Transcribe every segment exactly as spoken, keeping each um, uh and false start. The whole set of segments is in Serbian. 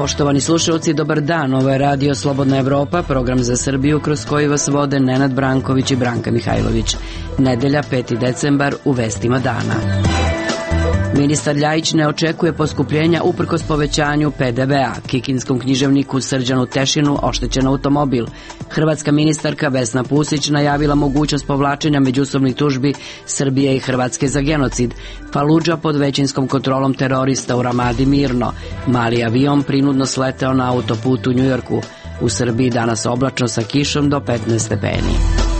Poštovani slušalci, dobar dan. Ovo je Radio Slobodna Evropa, program za Srbiju kroz koji vas vode Nenad Branković i Branka Mihajlović. Nedelja, peti decembar, u vestima dana. Ministar Ljajić ne očekuje poskupljenja uprkos povećanju pe de ve a. Kikinskom književniku Srđanu Tešinu oštećen automobil. Hrvatska ministarka Vesna Pusić najavila mogućnost povlačenja međusobnih tužbi Srbije i Hrvatske za genocid. Faludža pod većinskom kontrolom terorista u Ramadi mirno. Mali avion prinudno sleteo na autoput u Njujorku. U Srbiji danas oblačno sa kišom do petnaest stepeni.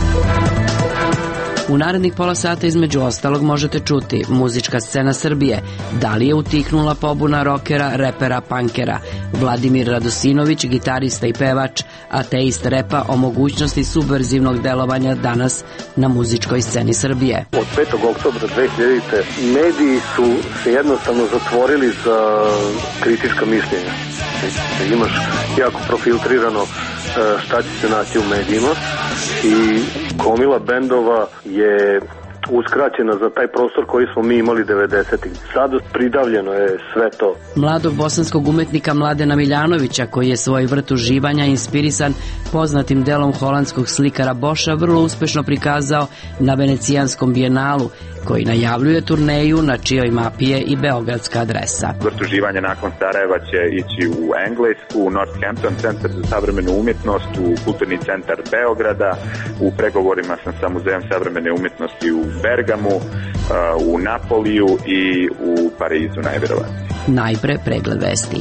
U narednih pola sata između ostalog možete čuti muzička scena Srbije, da li je utihnula pobuna rokera, repera, punkera, Vladimir Radosinović, gitarista i pevač, ateist repa o mogućnosti subverzivnog delovanja danas na muzičkoj sceni Srbije. Od petog oktobra dve hiljadite. mediji su se jednostavno zatvorili za kritička mišljenja. Imaš jako profiltrirano šta će se naći u medijima i gomila bendova je uskraćena za taj prostor koji smo mi imali devedesetih. Sad pridavljeno je sve to. Mladog bosanskog umetnika Mladena Miljanovića, koji je svoj vrt uživanja inspirisan poznatim delom holandskog slikara Boša, vrlo uspešno prikazao na Venecijanskom bijenalu, koji najavljuje turneju na čijoj mapi je i beogradska adresa. Vrt uživanja nakon Sarajeva će ići u Englesku, u Northampton, centar za savremenu umjetnost, u kulturni centar Beograda. U pregovorima sam sa Muzejom savremene umjetnosti u Bergamu, u Napoliju i u Parizu najvjerovatnije. Najpre pregled vesti.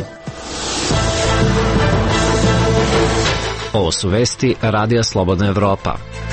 Ovo su vesti Radija Slobodna Evropa.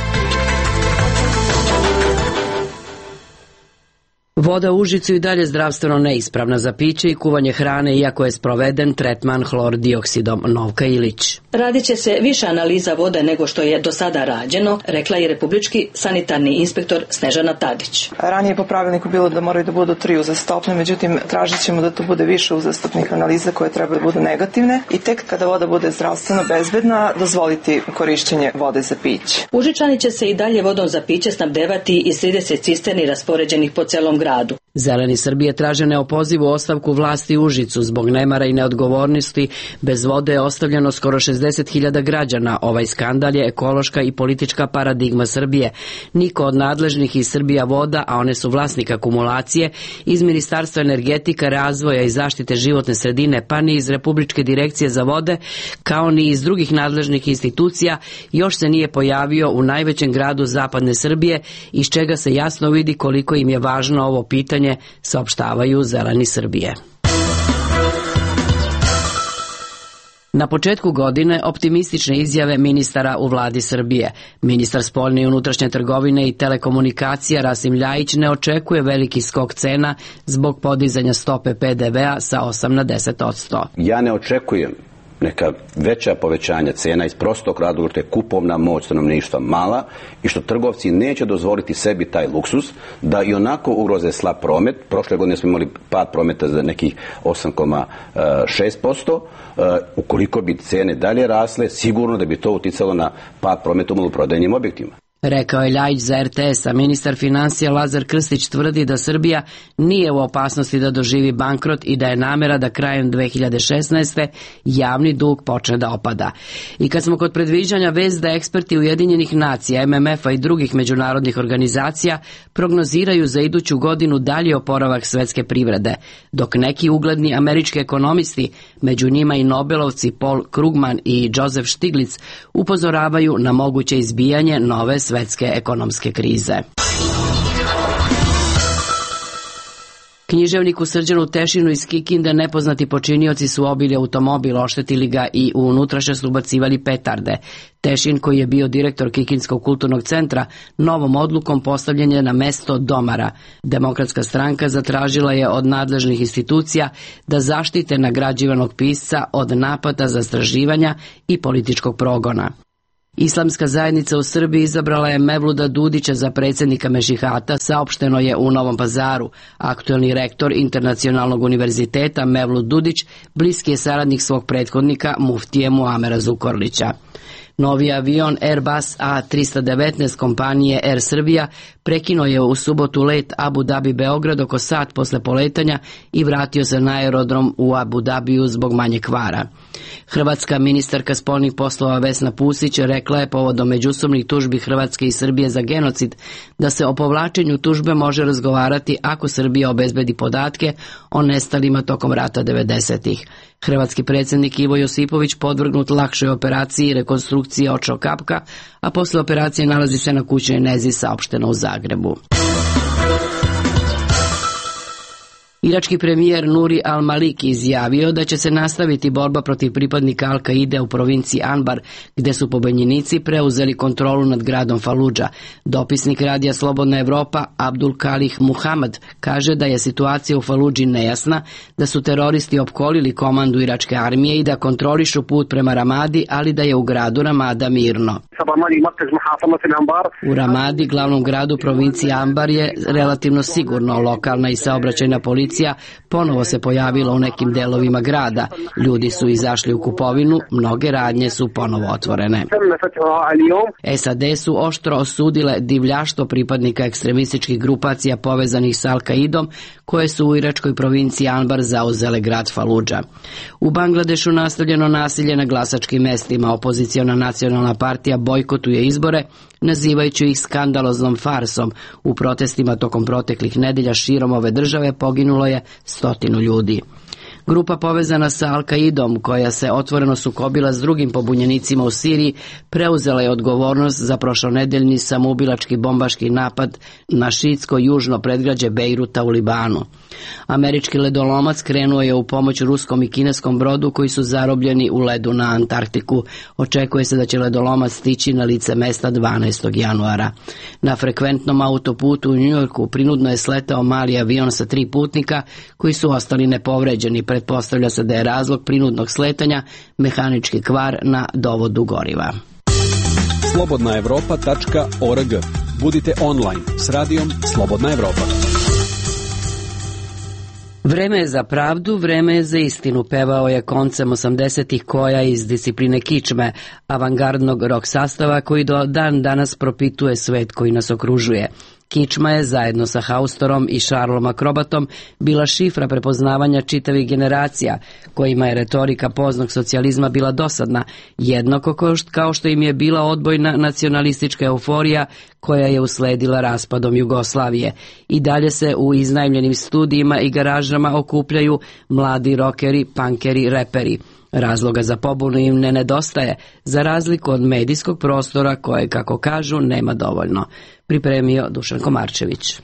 Voda u Užicu i dalje zdravstveno neispravna za piće i kuvanje hrane, iako je sproveden tretman hlordioksidom. Novka Ilić. Radit će se više analiza vode nego što je do sada rađeno, rekla je republički sanitarni inspektor Snežana Tadić. Ranije po pravilniku bilo da moraju da budu tri uzastopne, međutim tražit ćemo da to bude više uzastopnih analiza koje treba da budu negativne i tek kada voda bude zdravstveno bezbedna dozvoliti korišćenje vode za piće. Užičani će se i dalje vodom za piće snabdevati iz trideset cisterni raspoređenih po celom gradu. Zeleni Srbije traže neopozivu ostavku vlasti u Užicu. Zbog nemara i neodgovornosti bez vode je ostavljeno skoro šezdeset hiljada građana. Ovaj skandal je ekološka i politička paradigma Srbije. Niko od nadležnih iz Srbija voda, a one su vlasnik akumulacije, iz Ministarstva energetika, razvoja i zaštite životne sredine, pa ni iz Republičke direkcije za vode, kao ni iz drugih nadležnih institucija, još se nije pojavio u najvećem gradu zapadne Srbije, iz čega se jasno vidi koliko im je važno ovo pitanje, saopštavaju Zeleni Srbije. Na početku godine optimistične izjave ministara u vladi Srbije. Ministar spoljne i unutrašnje trgovine i telekomunikacija Rasim Ljajić ne očekuje veliki skok cena zbog podizanja stope pe de ve a sa osam na deset posto. Ja ne očekujem neka veća povećanja cena iz prostog razloga što je kupovna moć stanovništva mala i što trgovci neće dozvoliti sebi taj luksus da i onako ugroze slab promet. Prošle godine smo imali pad prometa za nekih osam zarez šest posto. Ukoliko bi cene dalje rasle, sigurno da bi to uticalo na pad prometa u maloprodajnim objektima. Rekao je Ljajić za er te es, a ministar financija Lazar Krstić tvrdi da Srbija nije u opasnosti da doživi bankrot i da je namera da krajem dve hiljade šesnaeste. javni dug počne da opada. I kad smo kod predviđanja, vest da eksperti Ujedinjenih nacija, em em ef a i drugih međunarodnih organizacija prognoziraju za iduću godinu dalji oporavak svetske privrede, dok neki ugledni američki ekonomisti, među njima i Nobelovci Paul Krugman i Joseph Stiglitz, upozoravaju na moguće izbijanje nove svetske ekonomske krize. Književniku Srđanu Tešinu iz Kikinde nepoznati počinioci su obili automobil, oštetili ga i u unutrašnjost ubacivali petarde. Tešin, koji je bio direktor Kikinskog kulturnog centra, novom odlukom postavljen je na mesto domara. Demokratska stranka zatražila je od nadležnih institucija da zaštite nagrađivanog pisca od napada, zastrašivanja i političkog progona. Islamska zajednica u Srbiji izabrala je Mevluda Dudića za predsjednika Mešihata, saopšteno je u Novom Pazaru. Aktuelni rektor Internacionalnog univerziteta Mevlud Dudić bliski je saradnik svog prethodnika muftije Muamera Zukorlića. Novi avion Airbus A tristo devetnaest kompanije Air Srbija prekinuo je u subotu let Abu Dhabi Beograd oko sat posle poletanja i vratio se na aerodrom u Abu Dhabiju zbog manje kvara. Hrvatska ministarka spoljnih poslova Vesna Pusić rekla je povodom međusobnih tužbi Hrvatske i Srbije za genocid da se o povlačenju tužbe može razgovarati ako Srbija obezbedi podatke o nestalima tokom rata devedesetih. Hrvatski predsjednik Ivo Josipović podvrgnut lakšoj operaciji rekonstrukcije očnog kapka, a posle operacije nalazi se na kućnoj nezi, saopšteno u Zagrebu. Irački premijer Nuri al-Maliki izjavio da će se nastaviti borba protiv pripadnika Al-Kaide u provinciji Anbar, gde su pobunjenici preuzeli kontrolu nad gradom Faludža. Dopisnik radija Slobodna Evropa Abdul Kalih Muhammad kaže da je situacija u Faludži nejasna, da su teroristi opkolili komandu iračke armije i da kontrolišu put prema Ramadi, ali da je u gradu Ramada mirno. U Ramadi, glavnom gradu provincije Anbar, je relativno sigurno. Lokalna i saobraćajna policija ponovo se pojavila u nekim delovima grada. Ljudi su izašli u kupovinu, mnoge radnje su ponovo otvorene. S A D su oštro osudile divljaštvo pripadnika ekstremističkih grupacija povezanih s Al-Kaidom, koje su u iračkoj provinciji Anbar zauzele grad Faludža. U Bangladešu nastavljeno nasilje na glasačkim mestima. Opoziciona nacionalna partija bojkotuje izbore, nazivajući ih skandaloznom farsom. U protestima tokom proteklih nedelja širom ove države poginulo je stotinu ljudi. Grupa povezana sa Al-Kaidom, koja se otvoreno sukobila s drugim pobunjenicima u Siriji, preuzela je odgovornost za prošlonedeljni samoubilački bombaški napad na šiitsko južno predgrađe Bejruta u Libanu. Američki ledolomac krenuo je u pomoć ruskom i kineskom brodu koji su zarobljeni u ledu na Antarktiku. Očekuje se da će ledolomac stići na lice mesta dvanaestog januara. Na frekventnom autoputu u Njujorku prinudno je sletao mali avion sa tri putnika koji su ostali nepovređeni. Pretpostavlja se da je razlog prinudnog sletanja mehanički kvar na dovodu goriva. slobodna evropa tačka org. Budite online s radijom Slobodna Evropa. Vreme je za pravdu, vreme je za istinu, pevao je koncem osamdesetih koja iz discipline kičme, avangardnog rock sastava koji do dan danas propituje svet koji nas okružuje. Kičma je, zajedno sa Haustorom i Šarlom Akrobatom, bila šifra prepoznavanja čitavih generacija, kojima je retorika poznog socijalizma bila dosadna, jednako kao što im je bila odbojna nacionalistička euforija koja je usledila raspadom Jugoslavije. I dalje se u iznajmljenim studijima i garažama okupljaju mladi rokeri, punkeri, reperi. Razloga za pobunu im ne nedostaje, za razliku od medijskog prostora koje, kako kažu, nema dovoljno. Pripremio Dušan Komarčević.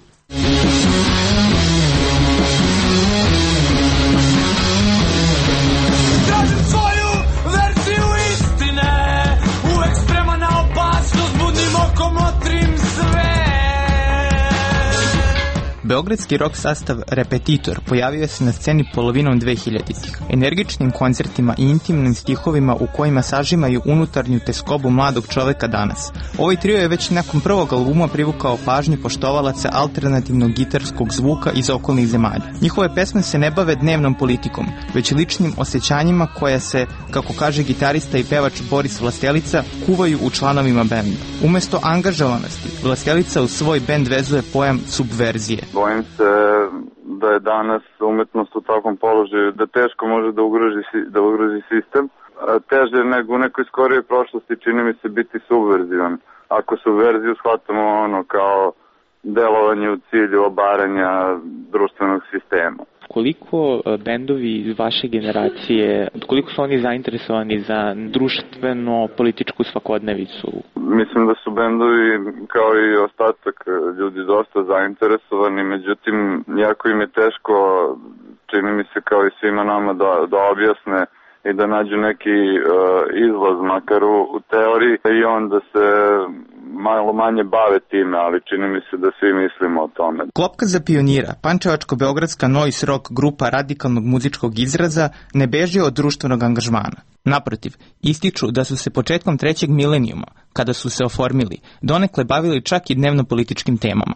Beogradski rock sastav Repetitor pojavio se na sceni polovinom dvehiljaditih, energičnim koncertima i intimnim stihovima u kojima sažimaju unutarnju teskobu mladog čoveka danas. Ovaj trio je već nakon prvog albuma privukao pažnju poštovalaca alternativnog gitarskog zvuka iz okolnih zemalja. Njihove pesme se ne bave dnevnom politikom, već ličnim osjećanjima koja se, kako kaže gitarista i pevač Boris Vlastelica, kuvaju u članovima benda. Umesto angažovanosti, Vlastelica u svoj bend vezuje pojam subverzije. Bojim se da je danas umetnost u takvom položaju da teško može da ugrozi, da ugrozi sistem. Teže nego u nekoj skorijoj prošlosti čini mi se biti subverzivan. Ako subverziju shvatamo ono kao delovanje u cilju obaranja društvenog sistema. Koliko bendovi iz vaše generacije, koliko su oni zainteresovani za društveno-političku svakodnevicu? Mislim da su bendovi, kao i ostatak ljudi, dosta zainteresovani, međutim, jako im je teško, čini mi se kao i svima nama, da, da objasne i da nađu neki uh, izlaz, makar u, u teoriji, i onda se malo manje bave time, ali čini mi se da svi mislimo o tome. Klopka za pionira, pančevačko-beogradska noise rock grupa radikalnog muzičkog izraza, ne beži od društvenog angažmana. Naprotiv, ističu da su se početkom trećeg milenijuma, kada su se oformili, donekle bavili čak i dnevno-političkim temama.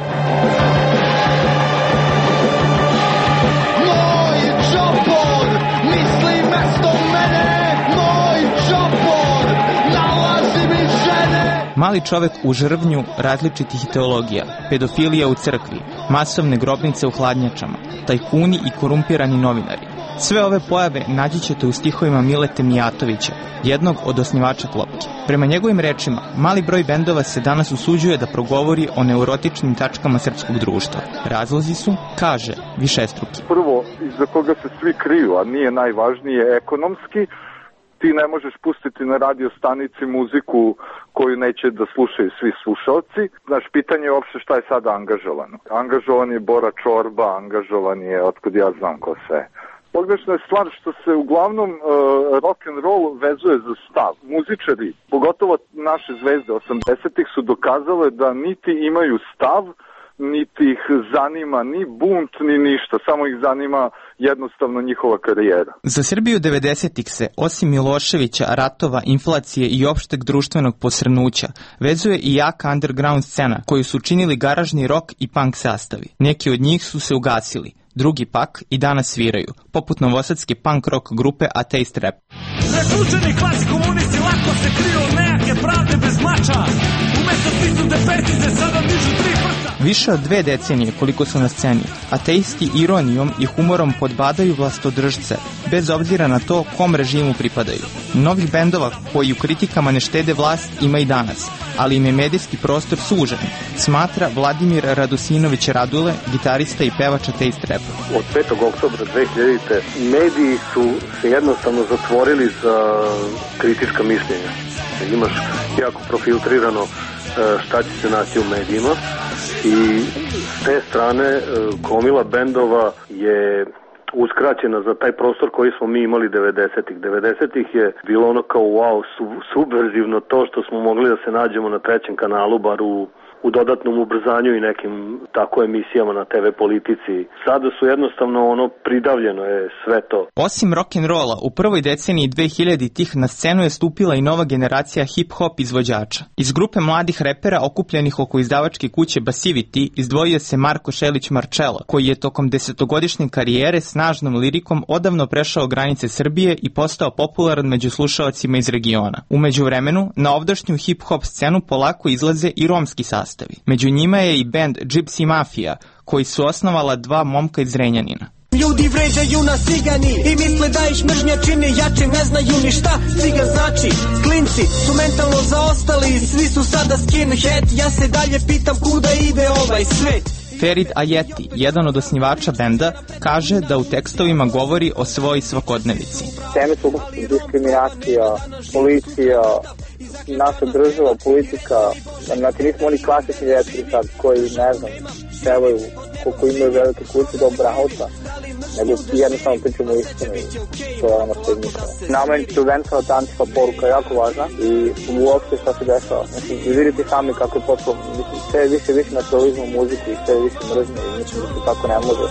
Mali čovek u žrvnju različitih teologija, pedofilija u crkvi, masovne grobnice u hladnjačama, tajkuni i korumpirani novinari. Sve ove pojave naći ćete u stihovima Milete Mijatovića, jednog od osnivača Klopke. Prema njegovim rečima, mali broj bendova se danas usuđuje da progovori o neurotičnim tačkama srpskog društva. Razlozi su, kaže, višestruki. Prvo, iza koga se svi kriju, a nije najvažnije ekonomski, ti ne možeš pustiti na radio stanici muziku koju neće da slušaju svi slušalci. Znaš, pitanje je uopšte šta je sada angažovano. Angažovan je Bora Čorba, angažovan je, otkud ja znam ko sve. Pogrešna je stvar što se uglavnom uh, rock and roll vezuje za stav. Muzičari, pogotovo naše zvezde osamdesetih su dokazale da niti imaju stav, niti ih zanima ni bunt, ni ništa, samo ih zanima jednostavno njihova karijera. Za Srbiju devedesetih se, osim Miloševića, ratova, inflacije i opšteg društvenog posrnuća, vezuje i jaka underground scena koju su činili garažni rock i punk sastavi. Neki od njih su se ugasili, drugi pak i danas sviraju, poput novosadske punk rock grupe Atheist Rap. Razlučeni klasi komunisti lako se kriju od nejake pravde bez mača. Umesto stisnute petice sada dižu tri prsta. Više od dve decenije koliko su na sceni, ateisti ironijom i humorom podbadaju vlastodržce, bez obzira na to kom režimu pripadaju. Novih bendova koji u kritikama ne štede vlast ima i danas, ali im je medijski prostor sužen, smatra Vladimir Radosinović Radule, gitarista i pevač Atheist Rapa. Od petog oktobra dve hiljadite mediji su se jednostavno zatvorili za kritička mišljenja. Imaš jako profiltrirano šta će se naći u medijima i s te strane gomila bendova je uskraćena za taj prostor koji smo mi imali devedesetih. devedesetih je bilo ono kao wow, subverzivno to što smo mogli da se nađemo na trećem kanalu, bar u u dodatnom ubrzanju i nekim tako emisijama na te ve politici. Sada su jednostavno ono pridavljeno je sve to. Osim rock'n'rolla, u prvoj deceniji dve hiljaditih na scenu je stupila i nova generacija hip-hop izvođača. Iz grupe mladih repera okupljenih oko izdavačke kuće Basivity izdvojio se Marko Šelić Marcello, koji je tokom desetogodišnje karijere snažnom lirikom odavno prešao granice Srbije i postao popularan među slušalcima iz regiona. U međuvremenu, na ovdašnju hip-hop scenu polako izlaze i romski sastav. Među njima je i bend Gypsy Mafia, koji su osnovala dva momka iz Zrenjanina. Ljudi vređaju na cigani i misle da iš mržnja čini jače, ne znaju ni šta cigan znači. Klinci su mentalno zaostali, svi su sada skinhead, ja se dalje pitam kuda ide ovaj svet. Ferid Ajeti, jedan od osnivača benda, kaže da u tekstovima govori o svojoj svakodnevici. Teme su diskriminacija, policija, naša država, politika, znači nismo oni klasični reperi sad koji, ne znam, pevaju koliko imaju velike kuće, dobra auta, nego jednostavno pričamo istinu i to je ono što je nikada. Nama je studentstvena ta antifa poruka jako važna i uopšte šta se dešava. Znači, i vidite sami kako je poslo, mislim, sve je više više nacionalizma u muziku i sve je više mržnje i mislim da se tako ne može.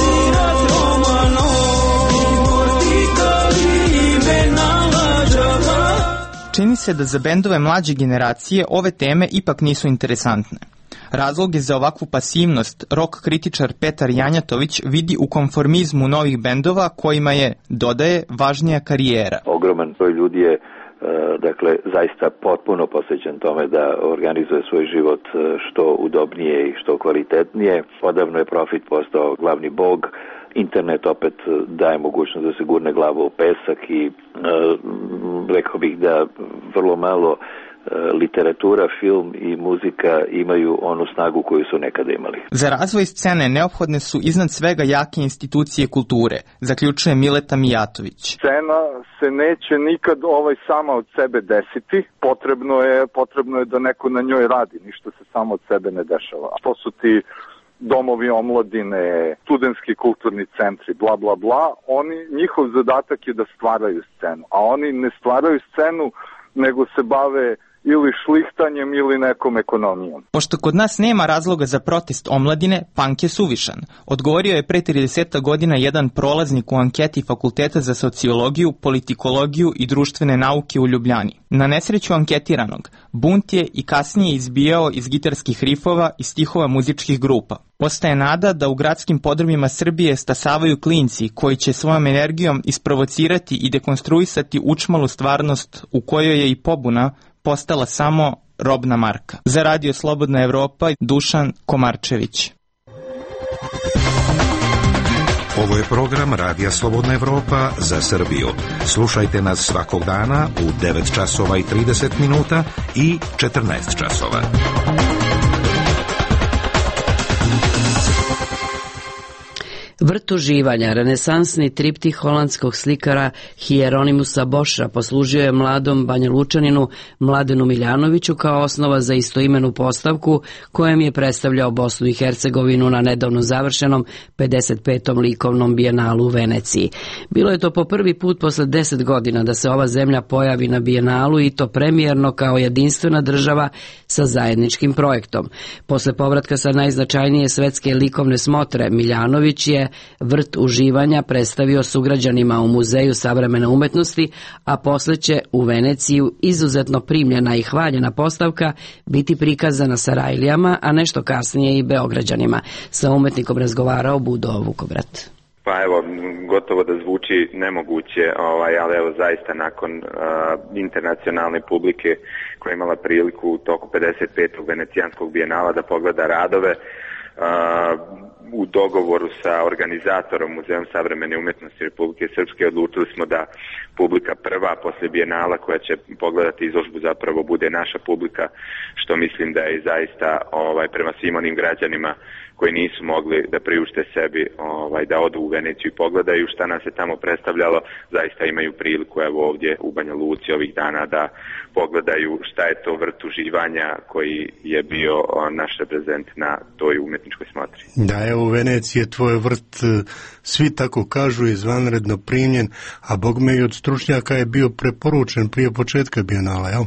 Čini se da za bendove mlađe generacije ove teme ipak nisu interesantne. Razloge za ovakvu pasivnost rock kritičar Petar Janjatović vidi u konformizmu novih bendova kojima je, dodaje, važnija karijera. Ogroman broj ljudi je dakle zaista potpuno posvećen tome da organizuje svoj život što udobnije i što kvalitetnije. Odavno je profit postao glavni bog. Internet opet daje mogućnost da se gurne glava u pesak i e, rekao bih da vrlo malo e, literatura, film i muzika imaju onu snagu koju su nekada imali. Za razvoj scene neophodne su iznad svega jake institucije kulture, zaključuje Mileta Mijatović. Scena se neće nikad ovaj sama od sebe desiti, potrebno je, potrebno je da neko na njoj radi, ništa se samo od sebe ne dešava. To su ti domovi omladine, studentski kulturni centri, bla, bla, bla, oni, njihov zadatak je da stvaraju scenu, a oni ne stvaraju scenu, nego se bave ili šlihtanjem ili nekom ekonomijom. Pošto kod nas nema razloga za protest omladine, punk je suvišan. Odgovorio je pre trideset godina jedan prolaznik u anketi Fakulteta za sociologiju, politikologiju i društvene nauke u Ljubljani. Na nesreću anketiranog, bunt je i kasnije izbijao iz gitarskih rifova i stihova muzičkih grupa. Ostaje nada da u gradskim podrumima Srbije stasavaju klinci koji će svojom energijom isprovocirati i dekonstruisati učmalu stvarnost u kojoj je i pobuna postala samo robna marka. Za Radio Slobodna Evropa, Dušan Komarčević. Ovo je program Radija Slobodna Evropa za Srbiju. Slušajte nas svakog dana u devet časova i trideset minuta i četrnaest časova. Vrt uživanja, renesansni triptih holandskog slikara Hieronymusa Boša, poslužio je mladom Banjalučaninu Mladenu Miljanoviću kao osnova za istoimenu postavku kojem je predstavljao Bosnu i Hercegovinu na nedavno završenom pedeset petom likovnom bijenalu u Veneciji. Bilo je to po prvi put posle deset godina da se ova zemlja pojavi na bijenalu i to premijerno kao jedinstvena država sa zajedničkim projektom. Posle povratka sa najznačajnije svetske likovne smotre, Miljanović je Vrt uživanja predstavio sugrađanima u Muzeju savremene umetnosti, a posle će u Veneciju izuzetno primljena i hvaljena postavka biti prikazana Sarajlijama, a nešto kasnije i Beograđanima. Sa umetnikom razgovarao Budo Vukovrat. Pa evo, gotovo da zvuči nemoguće, ovaj, ali evo zaista nakon uh, internacionalne publike koja je imala priliku u toku pedeset petog venecijanskog bijenala da pogleda radove, uh, u dogovoru sa organizatorom Muzejom savremene umetnosti Republike Srpske odlučili smo da publika prva poslije bijenala koja će pogledati izložbu zapravo bude naša publika, što mislim da je zaista ovaj, prema svim onim građanima koji nisu mogli da priušte sebi ovaj, da odu u Veneciju i pogledaju šta nas je tamo predstavljalo, zaista imaju priliku evo ovdje u Banja Luci ovih dana da pogledaju šta je to Vrt uživanja koji je bio naš reprezent na toj umetničkoj smotri. Da, evo u Veneciji je tvoj Vrt, svi tako kažu, izvanredno primljen, a bogme i od stručnjaka je bio preporučen prije početka bijenala, jel?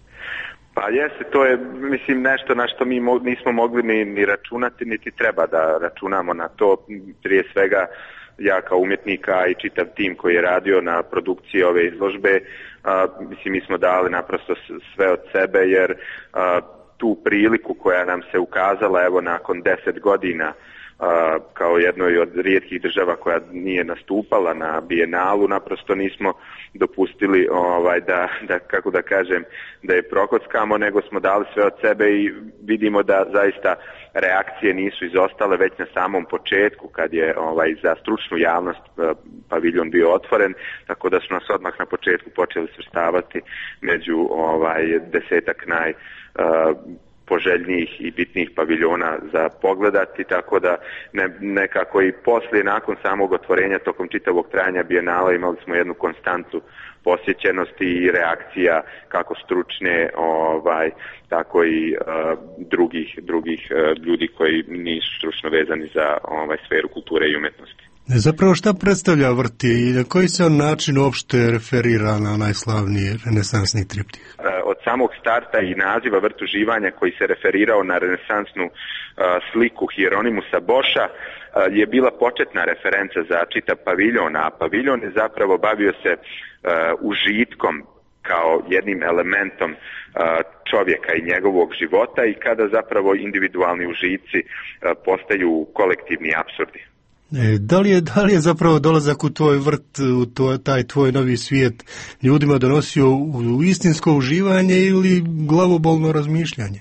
Pa jeste, to je, mislim, nešto na što mi mo- nismo mogli ni, ni računati, niti treba da računamo na to. Prije svega, ja kao umjetnika i čitav tim koji je radio na produkciji ove izložbe, a, mislim, mi smo dali naprosto sve od sebe, jer a, tu priliku koja nam se ukazala, evo, nakon deset godina, a, kao jednoj od rijetkih država koja nije nastupala na bijenalu, naprosto nismo dopustili ovaj, da, da, kako da kažem, da je prokockamo, nego smo dali sve od sebe i vidimo da zaista reakcije nisu izostale već na samom početku kad je ovaj, za stručnu javnost paviljon bio otvoren, tako da su nas odmah na početku počeli svrstavati među ovaj, desetak naj uh, poželjnijih i bitnijih paviljona za pogledati, tako da ne, nekako i poslije, nakon samog otvorenja tokom čitavog trajanja bijenala imali smo jednu konstantu posjećenosti i reakcija kako stručne, ovaj, tako i uh, drugih, drugih uh, ljudi koji nisu stručno vezani za ovaj, sferu kulture i umetnosti. Zapravo šta predstavlja Vrt i na koji se on način uopšte referira na najslavniji renesansni triptih? Od samog starta i naziva Vrt uživanja koji se referirao na renesansnu uh, sliku Hieronymusa Boša uh, je bila početna referenca za čitav paviljon, a paviljon je zapravo bavio se uh, užitkom kao jednim elementom uh, čovjeka i njegovog života i kada zapravo individualni užici uh, postaju kolektivni apsurdi. E, da, li je, da li je zapravo dolazak u tvoj Vrt, u to, taj tvoj novi svijet ljudima donosio u, u istinsko uživanje ili glavobolno razmišljanje?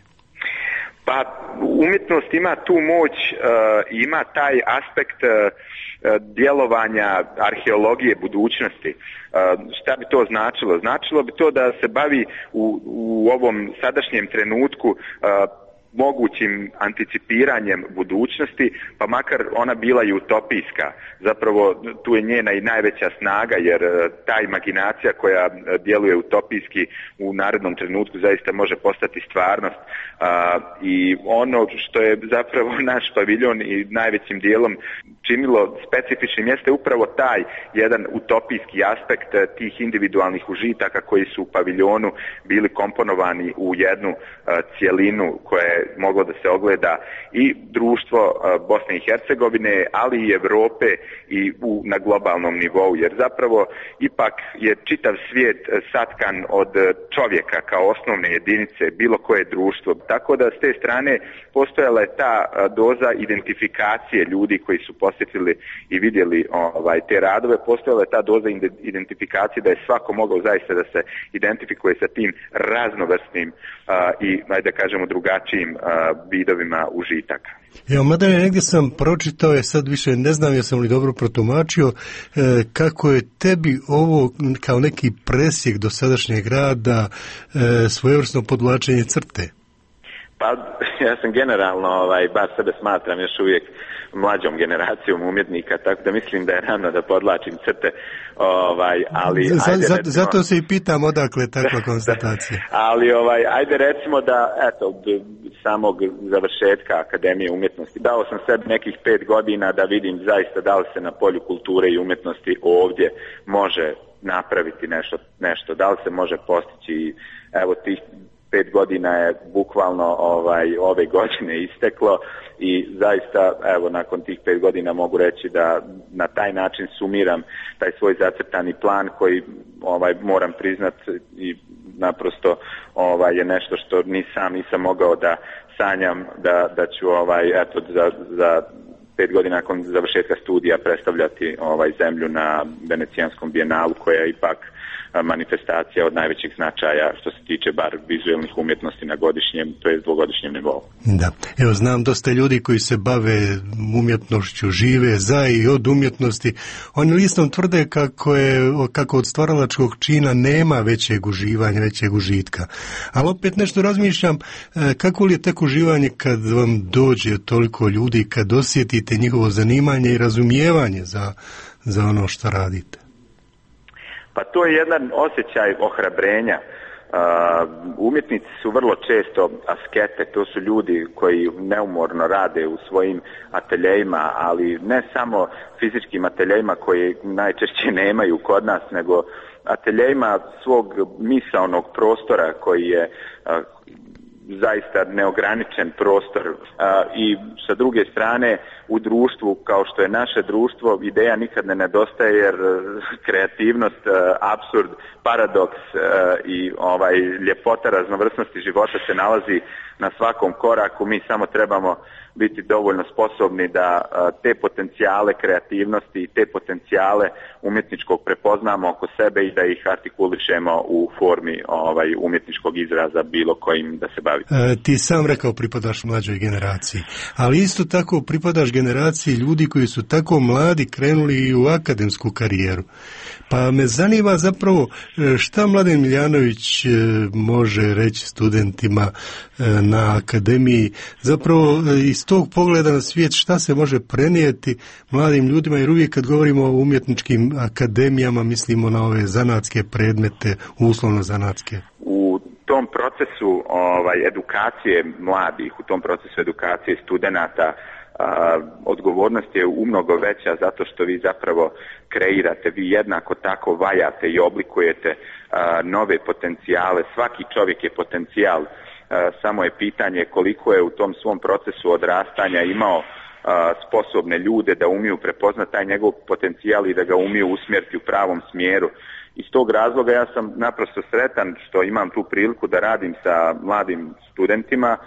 Pa umjetnost ima tu moć, uh, ima taj aspekt uh, djelovanja arheologije budućnosti. Uh, šta bi to značilo? Značilo bi to da se bavi u, u ovom sadašnjem trenutku uh, mogućim anticipiranjem budućnosti, pa makar ona bila i utopijska. Zapravo tu je njena i najveća snaga, jer ta imaginacija koja djeluje utopijski u narednom trenutku zaista može postati stvarnost. A, i ono što je zapravo naš paviljon i najvećim dijelom činilo specifičnim jeste upravo taj jedan utopijski aspekt tih individualnih užitaka koji su u paviljonu bili komponovani u jednu a, cjelinu koja je moglo da se ogleda i društvo Bosne i Hercegovine, ali i Evrope i u, na globalnom nivou, jer zapravo ipak je čitav svijet satkan od čovjeka kao osnovne jedinice, bilo koje društvo. Tako da s te strane postojala je ta doza identifikacije ljudi koji su posjetili i vidjeli ovaj, te radove, postojala je ta doza identifikacije da je svako mogao zaista da se identifikuje sa tim raznovrsnim uh, i, ajde da kažemo, drugačijim raznim vidovima užitaka. Evo, Mladene, negdje sam pročitao, je sad više ne znam jesam li dobro protumačio, e, kako je tebi ovo kao neki presjek dosadašnjeg rada, e, svojevrsno podvlačenje crte. Pa ja sam generalno, ovaj, bar sebe smatram još uvijek mlađom generacijom umjetnika, tako da mislim da je rano da podlačim crte. Ovaj, ali, Z, ajde, za, recimo, zato se i pitam odakle takva konstatacija. ali ovaj, ajde recimo da eto, od samog završetka Akademije umjetnosti dao sam sebi nekih pet godina da vidim zaista da li se na polju kulture i umjetnosti ovdje može napraviti nešto, nešto da li se može postići. Evo tih pet godina je bukvalno ovaj, ove godine isteklo i zaista evo nakon tih pet godina mogu reći da na taj način sumiram taj svoj zacrtani plan koji ovaj, moram priznati i naprosto ovaj, je nešto što ni sam nisam mogao da sanjam da, da ću ovaj, eto, za, za pet godina nakon završetka studija predstavljati ovaj, zemlju na Venecijanskom bijenalu koja je ipak manifestacija od najvećeg značaja što se tiče bar vizualnih umjetnosti na godišnjem, to je dvogodišnjem nivou. Da, evo znam dosta ljudi koji se bave umjetnošću, žive za i od umjetnosti. Oni listom tvrde kako je, kako od stvaralačkog čina nema većeg uživanja, većeg užitka. Ali opet nešto razmišljam, kako li je tek uživanje kad vam dođe toliko ljudi, kad osjetite njihovo zanimanje i razumijevanje za, za ono što radite? Pa to je jedan osjećaj ohrabrenja. Uh, umjetnici su vrlo često askete, to su ljudi koji neumorno rade u svojim ateljejima, ali ne samo fizičkim ateljejima koji najčešće nemaju kod nas, nego ateljejima svog misaonog prostora koji je uh, zaista neograničen prostor uh, i sa druge strane u društvu kao što je naše društvo ideja nikad ne nedostaje jer kreativnost, uh, apsurd, paradoks uh, i ovaj ljepota raznovrsnosti života se nalazi na svakom koraku. Mi samo trebamo biti dovoljno sposobni da uh, te potencijale kreativnosti i te potencijale umjetničkog prepoznamo oko sebe i da ih artikulišemo u formi ovaj umjetničkog izraza bilo kojim da se bavi. E, ti sam rekao pripadaš mlađoj generaciji, ali isto tako pripadaš generaciji ljudi koji su tako mladi krenuli i u akademsku karijeru. Pa me zanima zapravo šta Mladen Miljanović može reći studentima na akademiji, zapravo iz tog pogleda na svijet šta se može prenijeti mladim ljudima, jer uvijek kad govorimo o umjetničkim akademijama mislimo na ove zanatske predmete, uslovno zanatske. U tom procesu ovaj, edukacije mladih, u tom procesu edukacije studenata, Uh, odgovornost je umnogo veća zato što vi zapravo kreirate, vi jednako tako vajate i oblikujete uh, nove potencijale. Svaki čovjek je potencijal, uh, samo je pitanje koliko je u tom svom procesu odrastanja imao uh, sposobne ljude da umiju prepoznati taj njegov potencijal i da ga umiju usmjeriti u pravom smjeru. Iz tog razloga ja sam naprosto sretan što imam tu priliku da radim sa mladim studentima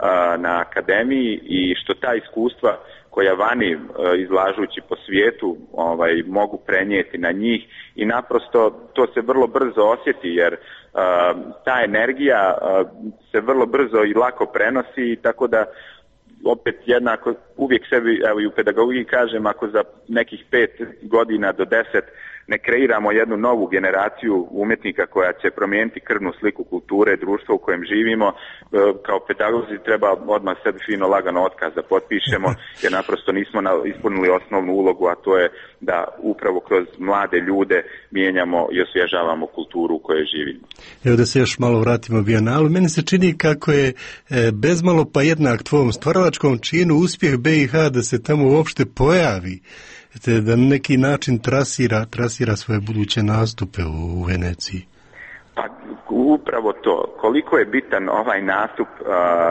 na akademiji i što ta iskustva koja vani izlažući po svijetu ovaj, mogu prenijeti na njih i naprosto to se vrlo brzo osjeti jer uh, ta energija uh, se vrlo brzo i lako prenosi tako da opet jednako uvijek sebi evo i u pedagogiji kažem ako za nekih pet godina do deset ne kreiramo jednu novu generaciju umjetnika koja će promijeniti krvnu sliku kulture, društva u kojem živimo, kao pedagozi treba odmah sebi fino lagano otkaz da potpišemo, jer naprosto nismo ispunili osnovnu ulogu, a to je da upravo kroz mlade ljude mijenjamo i osvježavamo kulturu u kojoj živimo. Evo da se još malo vratimo Bijenalu. Meni se čini kako je bezmalo pa jednak tvom stvaralačkom činu uspjeh B i H da se tamo uopšte pojavi, te da na neki način trasira, trasira svoje buduće nastupe u Veneciji. Pa upravo to. Koliko je bitan ovaj nastup uh,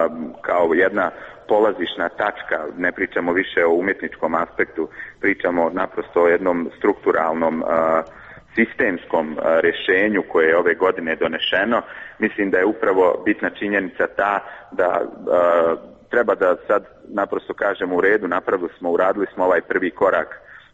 kao jedna polazišna tačka, ne pričamo više o umjetničkom aspektu, pričamo naprosto o jednom strukturalnom uh, sistemskom uh, rješenju koje je ove godine donešeno. Mislim da je upravo bitna činjenica ta da uh, treba da sad naprosto kažemo u redu, napravili smo, uradili smo ovaj prvi korak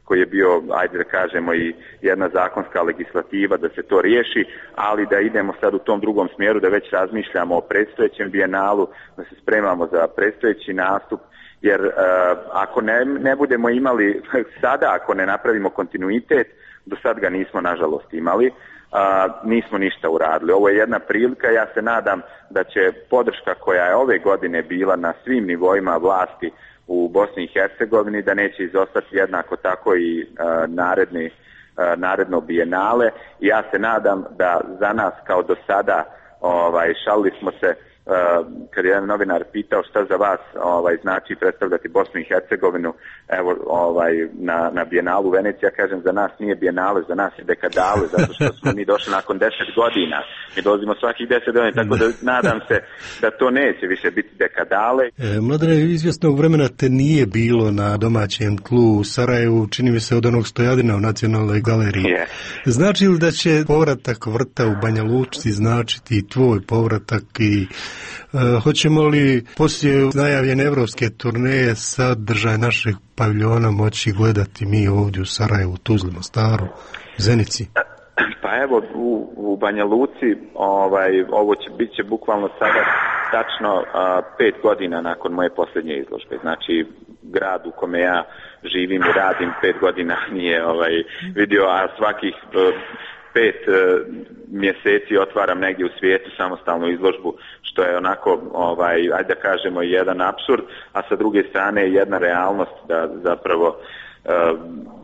koji je bio, ajde da kažemo, i jedna zakonska legislativa da se to riješi, ali da idemo sad u tom drugom smjeru, da već razmišljamo o predstojećem bijenalu, da se spremamo za predstojeći nastup, jer uh, ako ne, ne budemo imali sada, ako ne napravimo kontinuitet, do sad ga nismo nažalost imali, uh, nismo ništa uradili. Ovo je jedna prilika, ja se nadam da će podrška koja je ove godine bila na svim nivoima vlasti u Bosni i Hercegovini, da neće izostati jednako tako i uh, naredni, uh, naredno bijenale. I ja se nadam da za nas kao do sada, ovaj, šalili smo se, Uh, kad je jedan novinar pitao šta za vas ovaj, znači predstavljati Bosnu i Hercegovinu, evo ovaj, na, na bijenalu Venecija, kažem, za nas nije bijenale, za nas je dekadale, zato što smo mi došli nakon deset godina. Mi dolazimo svakih deset godina, tako da nadam se da to neće više biti dekadale. E, Mladene, izvjesnog vremena te nije bilo na domaćem tlu u Sarajevu, čini mi se od onog Stojadina u Nacionalnoj galeriji. Yeah. Znači li da će povratak vrta u Banja Luci značiti tvoj povratak i Uh, hoćemo li poslije najavljene evropske turneje sadržaj našeg paviljona moći gledati mi ovdje u Sarajevu, Tuzli, Mostaru, Zenici? Pa evo, u, u Banja Luci ovaj, ovo će bit će bukvalno sada tačno uh, pet godina nakon moje posljednje izložbe. Znači, grad u kome ja živim i radim pet godina nije ovaj, vidio, a svakih uh, pet uh, mjeseci otvaram negdje u svijetu samostalnu izložbu, što je onako, ovaj, ajde da kažemo, jedan apsurd, a sa druge strane jedna realnost da zapravo uh,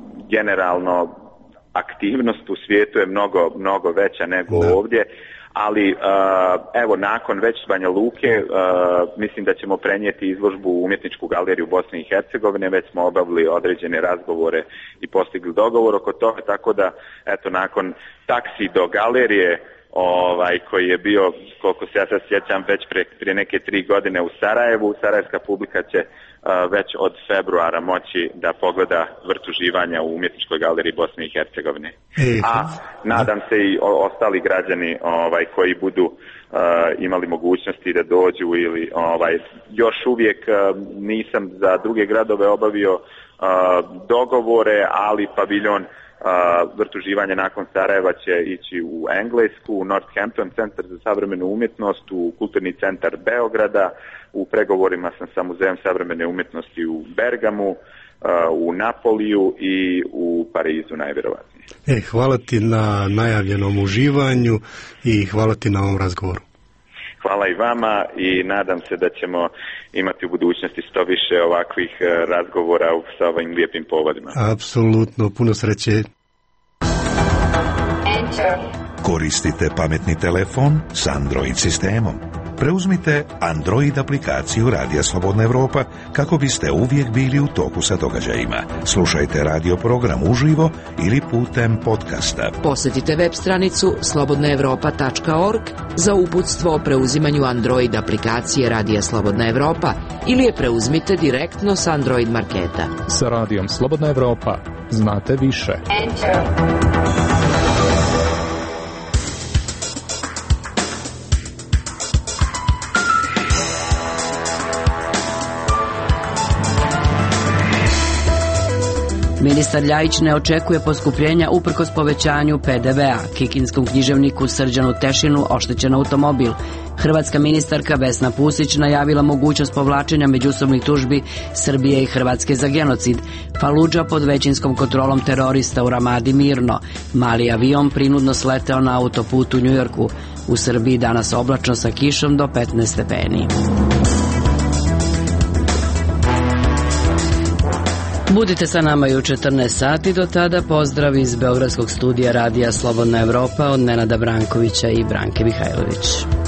generalno aktivnost u svijetu je mnogo, mnogo veća nego da. Ovdje, ali uh, evo nakon već Banja Luke uh, mislim da ćemo prenijeti izložbu u Umjetničku galeriju Bosne i Hercegovine, već smo obavili određene razgovore i postigli dogovor oko toga, tako da eto nakon taksi do galerije ovaj koji je bio, koliko se ja sad sjećam, već pre, prije neke tri godine u Sarajevu, sarajevska publika će uh, već od februara moći da pogleda vrt uživanja u Umjetničkoj galeriji Bosne i Hercegovine. E, A nadam se i o, ostali građani ovaj koji budu uh, imali mogućnosti da dođu ili ovaj još uvijek uh, nisam za druge gradove obavio uh, dogovore, ali paviljon Uh, vrt uživanja nakon Sarajeva će ići u Englesku, u Northampton, centar za savremenu umjetnost, u kulturni centar Beograda, u pregovorima sam sa muzejom savremene umjetnosti u Bergamu, uh, u Napoliju i u Parizu najvjerovatnije. E, hvala ti na najavljenom uživanju i hvala ti na ovom razgovoru. Hvala i vama i nadam se da ćemo imati u budućnosti što više ovakvih razgovora sa ovim lijepim povodima. Apsolutno, puno sreće. Koristite pametni telefon s Android sistemom. Preuzmite Android aplikaciju Radija Slobodna Evropa kako biste uvijek bili u toku sa događajima. Slušajte radio program uživo ili putem podcasta. Posjetite web stranicu slobodna evropa tačka org za uputstvo o preuzimanju Android aplikacije Radija Slobodna Evropa ili je preuzmite direktno s Android marketa. Sa Radijom Slobodna Evropa znate više. Enter. Ministar Ljajić ne očekuje poskupljenja uprkos povećanju P D V-a. Kikinskom književniku Srđanu Tešinu oštećen automobil. Hrvatska ministarka Vesna Pusić najavila mogućnost povlačenja međusobnih tužbi Srbije i Hrvatske za genocid. Faludža pod većinskom kontrolom terorista u Ramadi mirno. Mali avion prinudno sleteo na autoputu u Njujorku. U Srbiji danas oblačno sa kišom do petnaest stepeni. Budite sa nama i u četrnaest sati, do tada pozdrav iz Beogradskog studija Radija Slobodna Evropa od Nenada Brankovića i Branke Mihajlović.